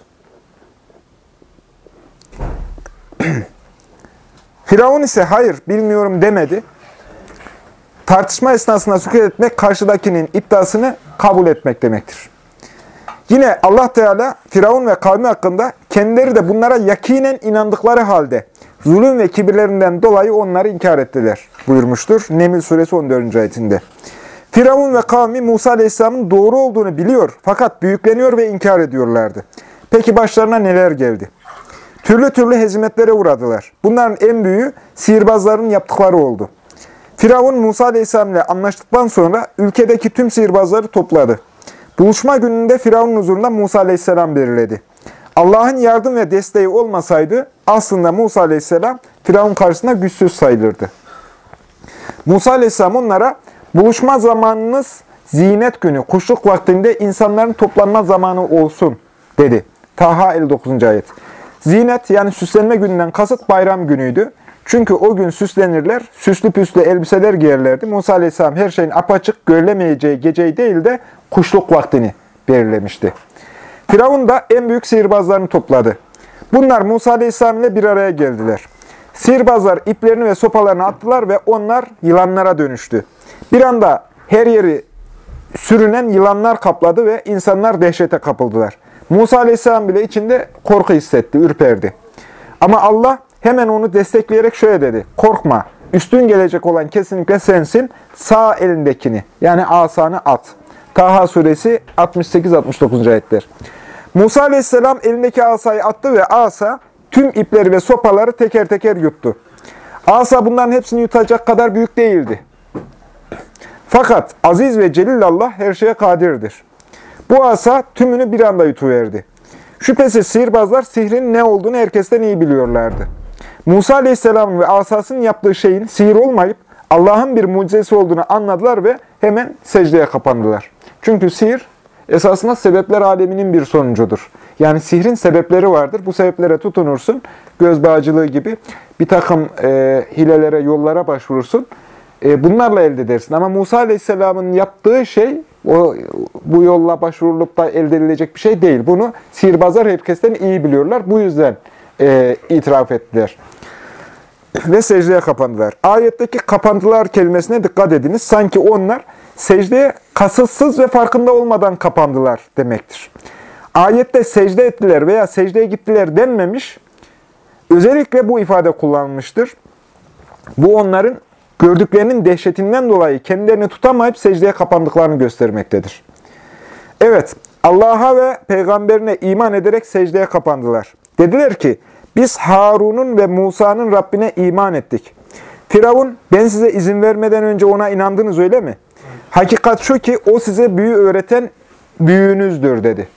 Firavun ise hayır bilmiyorum demedi. Tartışma esnasında sükût etmek karşıdakinin iddiasını kabul etmek demektir. Yine Allah Teala Firavun ve kavmi hakkında kendileri de bunlara yakinen inandıkları halde zulüm ve kibirlerinden dolayı onları inkar ettiler buyurmuştur. Neml suresi on dördüncü ayetinde. Firavun ve kavmi Musa Aleyhisselam'ın doğru olduğunu biliyor fakat büyükleniyor ve inkar ediyorlardı. Peki başlarına neler geldi? Türlü türlü hezimetlere uğradılar. Bunların en büyüğü sihirbazların yaptıkları oldu. Firavun Musa Aleyhisselam ile anlaştıktan sonra ülkedeki tüm sihirbazları topladı. Buluşma gününde Firavun'un huzurunda Musa Aleyhisselam belirledi. Allah'ın yardım ve desteği olmasaydı aslında Musa Aleyhisselam Firavun karşısında güçsüz sayılırdı. Musa Aleyhisselam onlara buluşma zamanınız zinet günü, kuşluk vaktinde insanların toplanma zamanı olsun dedi. Taha elli dokuzuncu ayet. Zinet yani süslenme gününden kasıt bayram günüydü. Çünkü o gün süslenirler, süslü püslü elbiseler giyerlerdi. Musa Aleyhisselam her şeyin apaçık görülemeyeceği geceyi değil de kuşluk vaktini belirlemişti. Firavun da en büyük sihirbazlarını topladı. Bunlar Musa Aleyhisselam ile bir araya geldiler. Sihirbazlar iplerini ve sopalarını attılar ve onlar yılanlara dönüştü. Bir anda her yeri sürünen yılanlar kapladı ve insanlar dehşete kapıldılar. Musa Aleyhisselam bile içinde korku hissetti, ürperdi. Ama Allah hemen onu destekleyerek şöyle dedi. Korkma, üstün gelecek olan kesinlikle sensin, sağ elindekini yani asanı at. Taha suresi altmış sekiz altmış dokuz. ayetler. Musa Aleyhisselam elindeki asayı attı ve asa tüm ipleri ve sopaları teker teker yuttu. Asa bunların hepsini yutacak kadar büyük değildi. Fakat aziz ve celil Allah her şeye kadirdir. Bu asa tümünü bir anda yutuverdi. Şüphesiz sihirbazlar sihrin ne olduğunu herkesten iyi biliyorlardı. Musa Aleyhisselam'ın ve asasının yaptığı şeyin sihir olmayıp Allah'ın bir mucizesi olduğunu anladılar ve hemen secdeye kapandılar. Çünkü sihir esasında sebepler aleminin bir sonucudur. Yani sihrin sebepleri vardır. Bu sebeplere tutunursun. Göz bağcılığı gibi bir takım e, hilelere, yollara başvurursun. E, bunlarla elde edersin. Ama Musa Aleyhisselam'ın yaptığı şey o bu yolla başvurulup da elde edilecek bir şey değil. Bunu sihirbazlar herkesten iyi biliyorlar. Bu yüzden e, itiraf ettiler. Ve secdeye kapandılar. Ayetteki kapandılar kelimesine dikkat ediniz. Sanki onlar secdeye kasıtsız ve farkında olmadan kapandılar demektir. Ayette secde ettiler veya secdeye gittiler denmemiş. Özellikle bu ifade kullanılmıştır. Bu onların gördüklerinin dehşetinden dolayı kendilerini tutamayıp secdeye kapandıklarını göstermektedir. Evet, Allah'a ve peygamberine iman ederek secdeye kapandılar. Dediler ki, biz Harun'un ve Musa'nın Rabbine iman ettik. Firavun, ben size izin vermeden önce ona inandınız öyle mi? Hakikat şu ki o size büyü öğreten büyüğünüzdür dedi.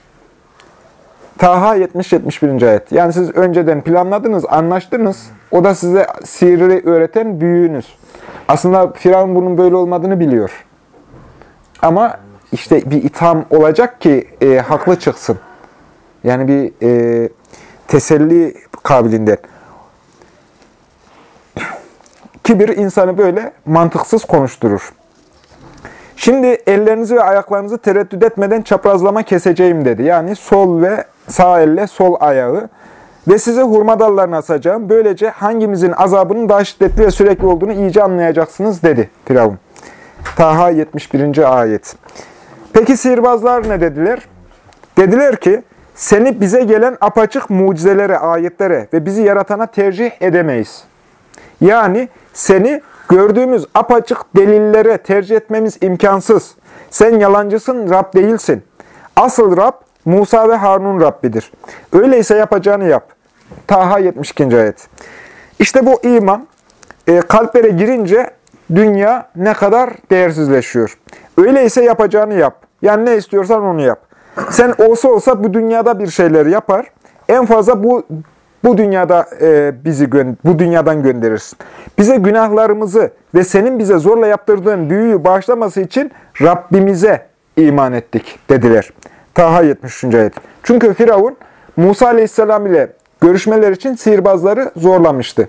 Taha yetmiş yetmiş birinci ayet. Yani siz önceden planladınız, anlaştınız. O da size sihri öğreten büyüğünüz. Aslında Firavun bunun böyle olmadığını biliyor. Ama işte bir itham olacak ki e, haklı çıksın. Yani bir e, teselli kabiliğinden. Kibir insanı böyle mantıksız konuşturur. Şimdi ellerinizi ve ayaklarınızı tereddüt etmeden çaprazlama keseceğim dedi. Yani sol ve sağ elle sol ayağı. Ve size hurma dallarını asacağım. Böylece hangimizin azabının daha şiddetli ve sürekli olduğunu iyice anlayacaksınız dedi Firavun. Taha yetmiş birinci ayet. Peki sihirbazlar ne dediler? Dediler ki, seni bize gelen apaçık mucizelere, ayetlere ve bizi yaratana tercih edemeyiz. Yani seni gördüğümüz apaçık delillere tercih etmemiz imkansız. Sen yalancısın, Rab değilsin. Asıl Rab, Musa ve Harun'un Rabbidir. Öyleyse yapacağını yap. Taha yetmiş ikinci ayet. İşte bu iman, e, kalplere girince dünya ne kadar değersizleşiyor. Öyleyse yapacağını yap. Yani ne istiyorsan onu yap. Sen olsa olsa bu dünyada bir şeyler yapar. En fazla bu bu dünyada e, bizi gö- bu dünyadan gönderirsin. Bize günahlarımızı ve senin bize zorla yaptırdığın büyüyü bağışlaması için Rabbimize iman ettik dediler. Taha yetmiş üçüncü ayet. Çünkü Firavun Musa Aleyhisselam ile görüşmeler için sihirbazları zorlamıştı.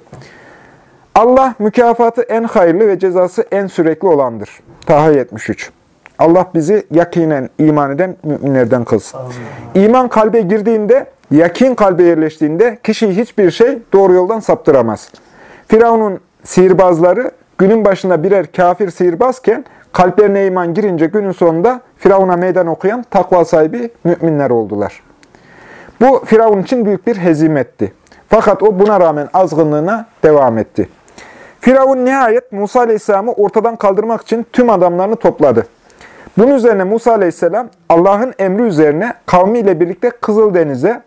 Allah mükafatı en hayırlı ve cezası en sürekli olandır. Taha yetmiş üç. Allah bizi yakinen iman eden müminlerden kılsın. İman kalbe girdiğinde, yakin kalbe yerleştiğinde kişiyi hiçbir şey doğru yoldan saptıramaz. Firavun'un sihirbazları günün başında birer kafir sihirbazken kalplerine iman girince günün sonunda Firavun'a meydan okuyan takva sahibi müminler oldular. Bu Firavun için büyük bir hezimetti. Fakat o buna rağmen azgınlığına devam etti. Firavun nihayet Musa Aleyhisselam'ı ortadan kaldırmak için tüm adamlarını topladı. Bunun üzerine Musa Aleyhisselam Allah'ın emri üzerine kavmiyle birlikte Kızıldeniz'e,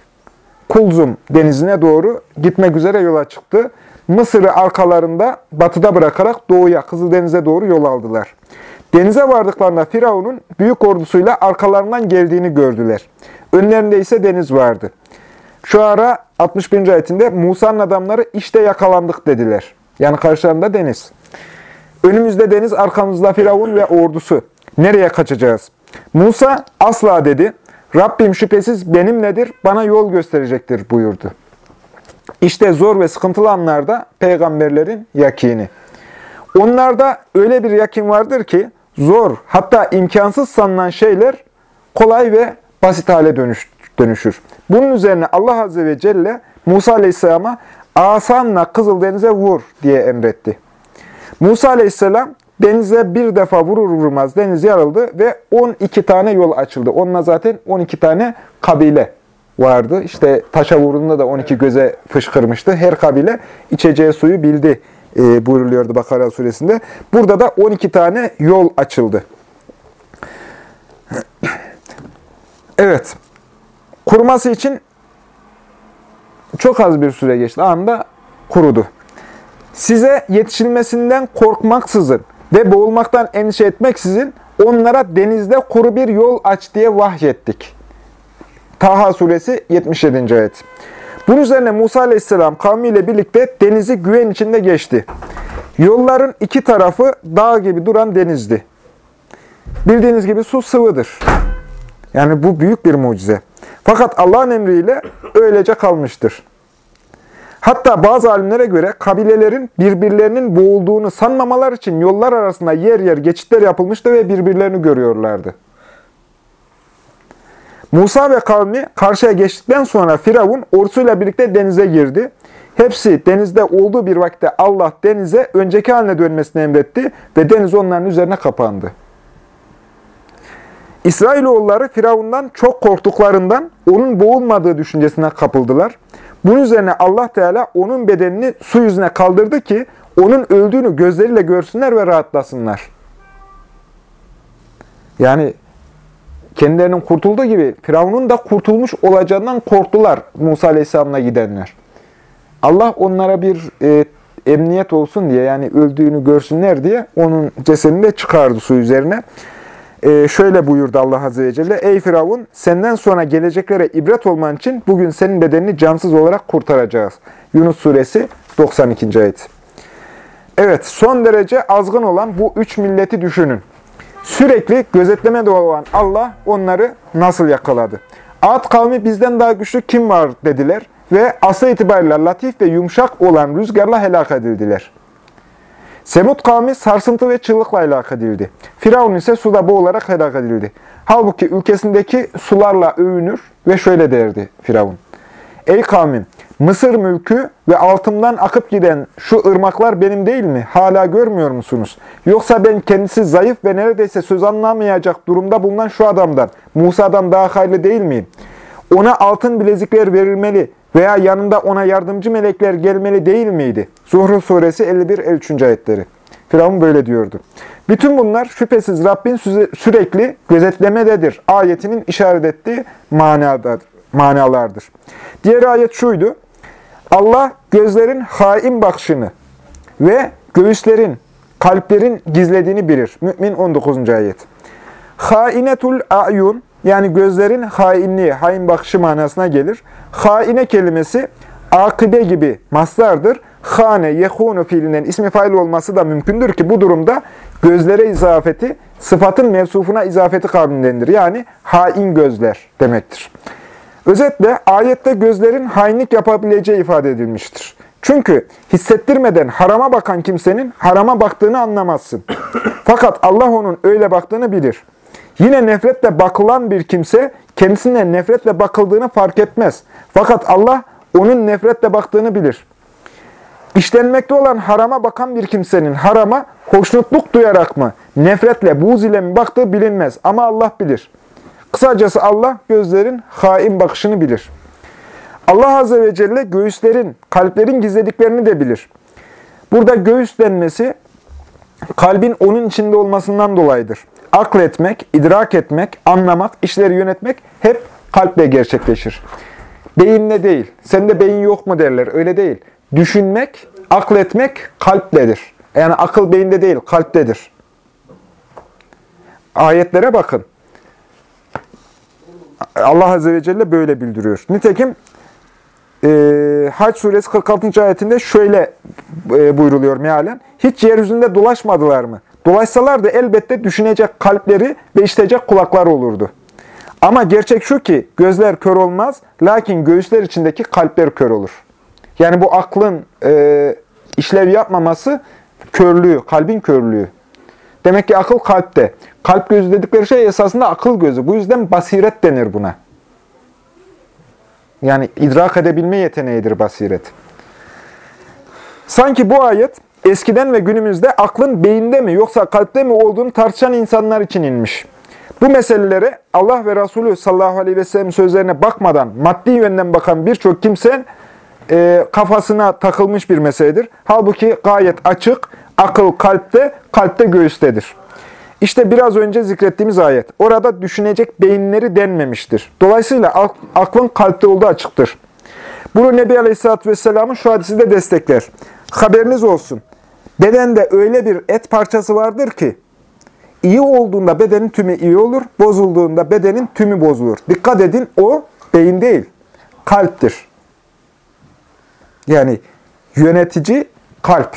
Kulzum denizine doğru gitmek üzere yola çıktı. Mısır'ı arkalarında batıda bırakarak doğuya, Kızıldeniz'e doğru yol aldılar. Denize vardıklarında Firavun'un büyük ordusuyla arkalarından geldiğini gördüler. Önlerinde ise deniz vardı. Şuara altmış birinci ayetinde Musa'nın adamları işte yakalandık dediler. Yani karşılarında deniz. Önümüzde deniz, arkamızda Firavun ve ordusu. Nereye kaçacağız? Musa asla dedi. Rabbim şüphesiz benimledir, bana yol gösterecektir buyurdu. İşte zor ve sıkıntılı anlarda peygamberlerin yakini. Onlarda öyle bir yakin vardır ki zor, hatta imkansız sanılan şeyler kolay ve basit hale dönüş, dönüşür. Bunun üzerine Allah Azze ve Celle Musa Aleyhisselam'a asanla Kızıldeniz'e vur diye emretti. Musa Aleyhisselam denize bir defa vurur vurmaz deniz yarıldı ve on iki tane yol açıldı. Onunla zaten on iki tane kabile vardı. İşte taşa vurduğunda da on iki göze fışkırmıştı. Her kabile içeceği suyu bildi e, buyruluyordu Bakara suresinde. Burada da on iki tane yol açıldı. Evet. Kuruması için çok az bir süre geçti. Anında kurudu. Size yetişilmesinden korkmaksızın ve boğulmaktan endişe etmeksizin onlara denizde kuru bir yol aç diye vahyettik. Taha suresi yetmiş yedinci ayet. Bunun üzerine Musa Aleyhisselam kavmiyle birlikte denizi güven içinde geçti. Yolların iki tarafı dağ gibi duran denizdi. Bildiğiniz gibi su sıvıdır. Yani bu büyük bir mucize. Fakat Allah'ın emriyle öylece kalmıştır. Hatta bazı alimlere göre kabilelerin birbirlerinin boğulduğunu sanmamalar için yollar arasında yer yer geçitler yapılmıştı ve birbirlerini görüyorlardı. Musa ve kavmi karşıya geçtikten sonra Firavun ordusuyla birlikte denize girdi. Hepsi denizde olduğu bir vakitte Allah denize önceki haline dönmesini emretti ve deniz onların üzerine kapandı. İsrailoğulları Firavun'dan çok korktuklarından onun boğulmadığı düşüncesine kapıldılar. Bunun üzerine Allah Teala onun bedenini su yüzüne kaldırdı ki onun öldüğünü gözleriyle görsünler ve rahatlasınlar. Yani kendilerinin kurtulduğu gibi Firavun'un da kurtulmuş olacağından korktular Musa Aleyhisselam'la gidenler. Allah onlara bir e, emniyet olsun diye, yani öldüğünü görsünler diye onun cesedini de çıkardı su üzerine. E, şöyle buyurdu Allah Azze ve Celle: Ey Firavun, senden sonra geleceklere ibret olman için bugün senin bedenini cansız olarak kurtaracağız. Yunus suresi doksan ikinci ayet. Evet, son derece azgın olan bu üç milleti düşünün. Sürekli gözetlemede olan Allah onları nasıl yakaladı? Ad kavmi bizden daha güçlü kim var dediler ve aslı itibariyle latif ve yumuşak olan rüzgarla helak edildiler. Semud kavmi sarsıntı ve çığlıkla helak edildi. Firavun ise suda boğularak helak edildi. Halbuki ülkesindeki sularla övünür ve şöyle derdi Firavun: Ey kavmim! Mısır mülkü ve altımdan akıp giden şu ırmaklar benim değil mi? Hala görmüyor musunuz? Yoksa ben kendisi zayıf ve neredeyse söz anlamayacak durumda bulunan şu adamdan, Musa'dan daha hayırlı değil miyim? Ona altın bilezikler verilmeli veya yanında ona yardımcı melekler gelmeli değil miydi? Zuhruf suresi elli bir elli üç. ayetleri. Firavun böyle diyordu. Bütün bunlar şüphesiz Rabbin sürekli gözetlemededir ayetinin işaret ettiği manalardır. Diğer ayet şuydu: Allah gözlerin hain bakışını ve göğüslerin, kalplerin gizlediğini bilir. Mü'min on dokuzuncu ayet. Hainetul a'yun, yani gözlerin hainliği, hain bakışı manasına gelir. Haine kelimesi akibe gibi maslardır. Hane, yehunu fiilinden ismi fail olması da mümkündür ki bu durumda gözlere izafeti, sıfatın mevsufuna izafeti kavlindendir. Yani hain gözler demektir. Özetle ayette gözlerin hainlik yapabileceği ifade edilmiştir. Çünkü hissettirmeden harama bakan kimsenin harama baktığını anlamazsın. Fakat Allah onun öyle baktığını bilir. Yine nefretle bakılan bir kimse kendisine nefretle bakıldığını fark etmez. Fakat Allah onun nefretle baktığını bilir. İşlenmekte olan harama bakan bir kimsenin harama hoşnutluk duyarak mı, nefretle, buğz ile mi baktığı bilinmez. Ama Allah bilir. Kısacası Allah gözlerin hain bakışını bilir. Allah Azze ve Celle göğüslerin, kalplerin gizlediklerini de bilir. Burada göğüs denmesi kalbin onun içinde olmasından dolayıdır. Akletmek, idrak etmek, anlamak, işleri yönetmek hep kalple gerçekleşir. Beyinle değil. Sende beyin yok mu derler. Öyle değil. Düşünmek, akletmek kalpledir. Yani akıl beyinde değil, kalptedir. Ayetlere bakın. Allah Azze ve Celle böyle bildiriyor. Nitekim e, Hac suresi kırk altıncı ayetinde şöyle e, buyruluyor mealen. Hiç yeryüzünde dolaşmadılar mı? Dolaşsalar da elbette düşünecek kalpleri ve işitecek kulakları olurdu. Ama gerçek şu ki gözler kör olmaz, lakin göğüsler içindeki kalpler kör olur. Yani bu aklın e, işlev yapmaması körlüğü, kalbin körlüğü. Demek ki akıl kalpte. Kalp gözü dedikleri şey esasında akıl gözü. Bu yüzden basiret denir buna. Yani idrak edebilme yeteneğidir basiret. Sanki bu ayet eskiden ve günümüzde aklın beyinde mi yoksa kalpte mi olduğunu tartışan insanlar için inmiş. Bu meselelere Allah ve Resulü sallallahu aleyhi ve sellem sözlerine bakmadan maddi yönden bakan birçok kimse e, kafasına takılmış bir meseledir. Halbuki gayet açık, akıl kalpte, kalpte göğüstedir. İşte biraz önce zikrettiğimiz ayet. Orada düşünecek beyinleri denmemiştir. Dolayısıyla aklın kalpte olduğu açıktır. Bunu Nebi Aleyhisselatü Vesselam'ın şu hadisi de destekler. Haberiniz olsun. Bedende öyle bir et parçası vardır ki, iyi olduğunda bedenin tümü iyi olur, bozulduğunda bedenin tümü bozulur. Dikkat edin, o beyin değil, kalptir. Yani yönetici kalp.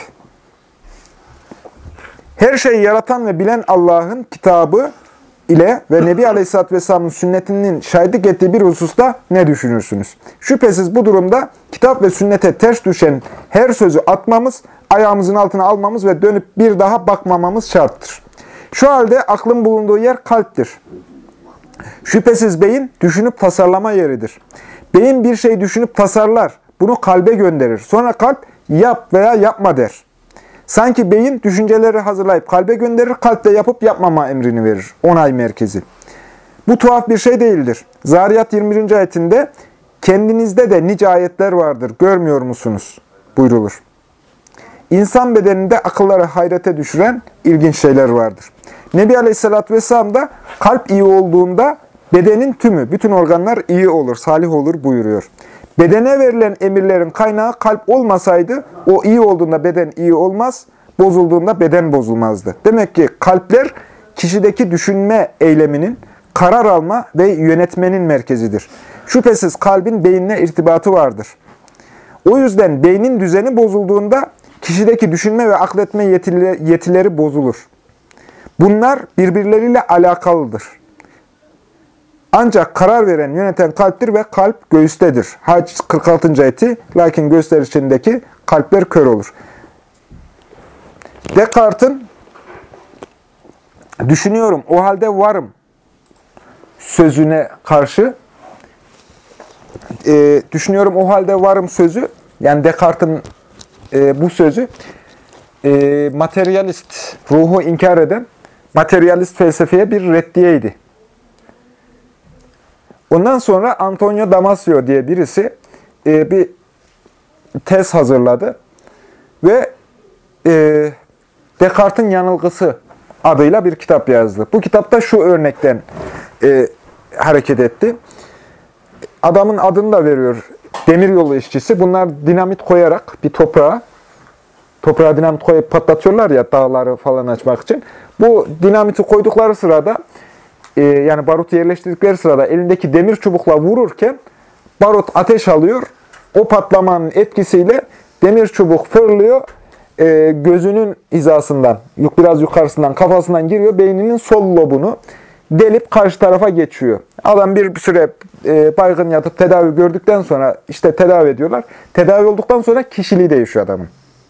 Her şeyi yaratan ve bilen Allah'ın kitabı ile ve Nebi Aleyhisselatü Vesselam'ın sünnetinin şahitlik ettiği bir hususta ne düşünürsünüz? Şüphesiz bu durumda kitap ve sünnete ters düşen her sözü atmamız, ayağımızın altına almamız ve dönüp bir daha bakmamamız şarttır. Şu halde aklın bulunduğu yer kalptir. Şüphesiz beyin düşünüp tasarlama yeridir. Beyin bir şey düşünüp tasarlar, bunu kalbe gönderir. Sonra kalp yap veya yapma der. Sanki beyin düşünceleri hazırlayıp kalbe gönderir, kalp de yapıp yapmama emrini verir. Onay merkezi. Bu tuhaf bir şey değildir. Zariyat yirmi birinci ayetinde kendinizde de nice ayetler vardır, görmüyor musunuz? Buyrulur. İnsan bedeninde akılları hayrete düşüren ilginç şeyler vardır. Nebi Aleyhisselatü Vesselam da kalp iyi olduğunda bedenin tümü, bütün organlar iyi olur, salih olur buyuruyor. Bedene verilen emirlerin kaynağı kalp olmasaydı, o iyi olduğunda beden iyi olmaz, bozulduğunda beden bozulmazdı. Demek ki kalpler kişideki düşünme eyleminin, karar alma ve yönetmenin merkezidir. Şüphesiz kalbin beyinle irtibatı vardır. O yüzden beynin düzeni bozulduğunda kişideki düşünme ve akletme yetileri, yetileri bozulur. Bunlar birbirleriyle alakalıdır. Ancak karar veren, yöneten kalptir ve kalp göğüstedir. Hac kırk altıncı ayeti, lakin göğüsler içindeki kalpler kör olur. Descartes'in düşünüyorum, o halde varım sözüne karşı, e, düşünüyorum o halde varım sözü, yani Descartes'in e, bu sözü, e, materyalist, ruhu inkar eden, materyalist felsefeye bir reddiyeydi. Ondan sonra Antonio Damasio diye birisi e, bir tez hazırladı ve e, Descartes'in yanılgısı adıyla bir kitap yazdı. Bu kitapta şu örnekten e, hareket etti. Adamın adını da veriyor. Demiryolu işçisi. Bunlar dinamit koyarak bir toprağa, toprağa dinamit koyup patlatıyorlar ya dağları falan açmak için. Bu dinamiti koydukları sırada e, yani barutu yerleştirdikleri sırada elindeki demir çubukla vururken barut ateş alıyor. O patlamanın etkisiyle demir çubuk fırlıyor. E, gözünün hizasından, biraz yukarısından, kafasından giriyor. Beyninin sol lobunu delip karşı tarafa geçiyor. Adam bir süre e, baygın yatıp tedavi gördükten sonra işte tedavi ediyorlar. Tedavi olduktan sonra kişiliği değişiyor adamın.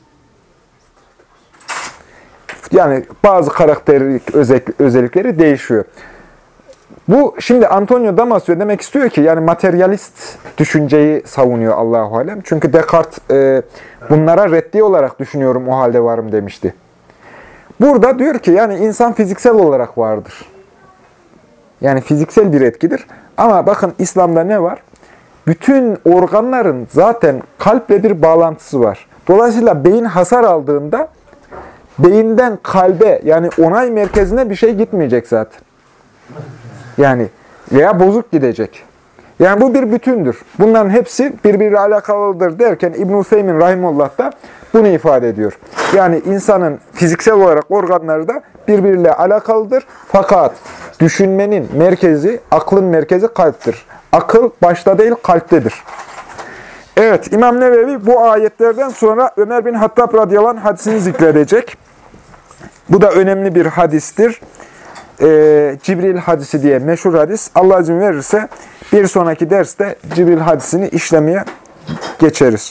Yani bazı karakterik özellikleri değişiyor. Bu şimdi Antonio Damasio demek istiyor ki yani materyalist düşünceyi savunuyor Allahu alem. Çünkü Descartes e, bunlara reddi olarak düşünüyorum o halde varım demişti. Burada diyor ki yani insan fiziksel olarak vardır. Yani fiziksel bir etkidir. Ama bakın İslam'da ne var? Bütün organların zaten kalple bir bağlantısı var. Dolayısıyla beyin hasar aldığında beyinden kalbe yani onay merkezine bir şey gitmeyecek zaten. Yani veya bozuk gidecek. Yani bu bir bütündür. Bunların hepsi birbiriyle alakalıdır derken İbn-i Hüseyin Rahimullah da bunu ifade ediyor. Yani insanın fiziksel olarak organları da birbiriyle alakalıdır. Fakat düşünmenin merkezi, aklın merkezi kalptir. Akıl başta değil kalptedir. Evet, İmam Nevevi bu ayetlerden sonra Ömer bin Hattab radıyallahu anh hadisini zikredecek. Bu da önemli bir hadistir. Ee, Cibril hadisi diye meşhur hadis. Allah izin verirse bir sonraki derste Cibril hadisini işlemeye geçeriz.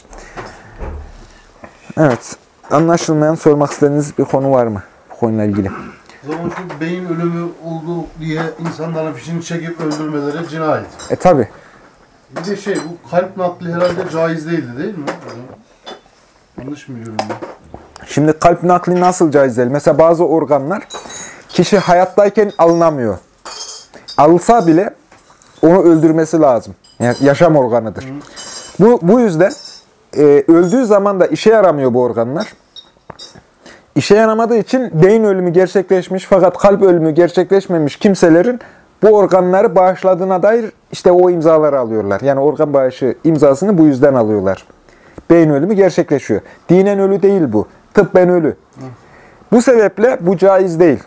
Evet. Anlaşılmayan, sormak istediğiniz bir konu var mı bu konuyla ilgili? O zaman şu beyin ölümü oldu diye insanların fişini çekip öldürmeleri cinayet. E tabi. Bir de şey, bu kalp nakli herhalde caiz değildi değil mi? Yanlış mı biliyorum ben? Şimdi kalp nakli nasıl caiz değil? Mesela bazı organlar kişi hayattayken alınamıyor. Alsa bile onu öldürmesi lazım. Yani yaşam organıdır. Hı. Bu, bu yüzden e, öldüğü zaman da işe yaramıyor bu organlar. İşe yaramadığı için beyin ölümü gerçekleşmiş fakat kalp ölümü gerçekleşmemiş kimselerin bu organları bağışladığına dair işte o imzaları alıyorlar. Yani organ bağışı imzasını bu yüzden alıyorlar. Beyin ölümü gerçekleşiyor. Dinen ölü değil bu. Tıbben ölü. Hı. Bu sebeple bu caiz değil.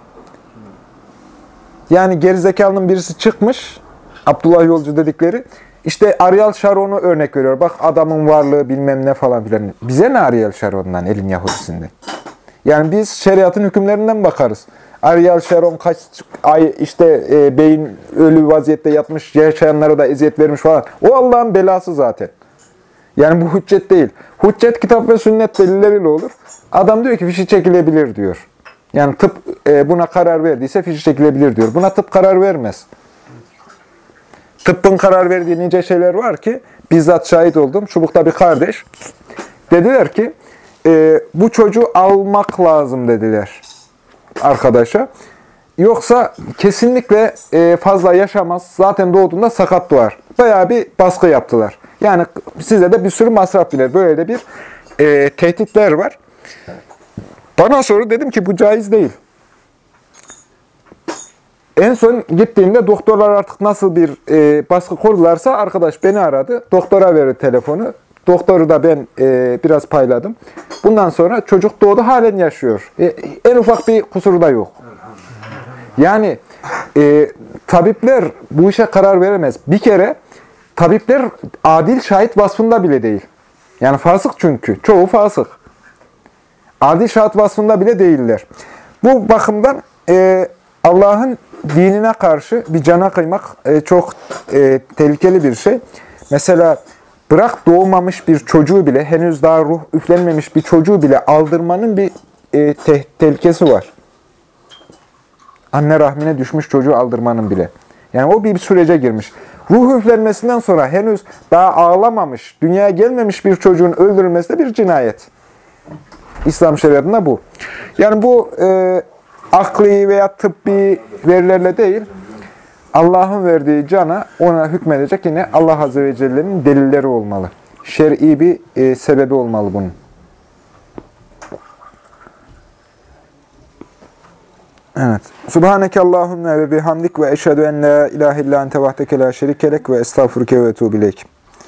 Yani gerizekalının birisi çıkmış, Abdullah Yolcu dedikleri, işte Ariel Sharon'u örnek veriyor. Bak adamın varlığı bilmem ne falan filan. Bize ne Ariel Sharon'dan, elin Yahudisinden? Yani biz şeriatın hükümlerinden bakarız. Ariel Sharon kaç ay işte e, beyin ölü vaziyette yatmış, yaşayanlara da eziyet vermiş falan. O Allah'ın belası zaten. Yani bu hüccet değil. Hüccet kitap ve sünnet delilleriyle olur. Adam diyor ki fişi çekilebilir diyor. Yani tıp e, buna karar verdiyse fişi çekilebilir diyor. Buna tıp karar vermez. Tıbbın karar verdiği nice şeyler var ki bizzat şahit oldum. Çubuk'ta bir kardeş. Dediler ki e, bu çocuğu almak lazım dediler arkadaşa. Yoksa kesinlikle e, fazla yaşamaz. Zaten doğduğunda sakat doğar. Bayağı bir baskı yaptılar. Yani size de bir sürü masraf diler. Böyle de bir e, tehditler var. Bana sonra dedim ki bu caiz değil. En son gittiğimde doktorlar artık nasıl bir e, baskı kurdularsa arkadaş beni aradı. Doktora verdi telefonu. Doktoru da ben e, biraz payladım. Bundan sonra çocuk doğdu halen yaşıyor. E, en ufak bir kusuru da yok. Yani e, tabipler bu işe karar veremez. Bir kere tabipler adil şahit vasfında bile değil. Yani fasık çünkü. Çoğu fasık. Adil şahit vasfında bile değiller. Bu bakımdan e, Allah'ın dinine karşı bir cana kıymak e, çok e, tehlikeli bir şey. Mesela bırak doğmamış bir çocuğu bile, henüz daha ruh üflenmemiş bir çocuğu bile aldırmanın bir e, te tehlikesi var. Anne rahmine düşmüş çocuğu aldırmanın bile. Yani o bir sürece girmiş. Ruh üflenmesinden sonra henüz daha ağlamamış, dünyaya gelmemiş bir çocuğun öldürülmesi de bir cinayet. İslam şeriatında bu. Yani bu e, akli veya tıbbi verilerle değil, Allah'ın verdiği cana ona hükmedecek yine Allah Azze ve Celle'nin delilleri olmalı. Şer'i bir e, sebebi olmalı bunun. Evet. Subhaneke Allahümme ve bihamdik ve eşhedü en la ilahe illa ente vahdeke la şerikelek ve estağfurke ve etûbü ileyk.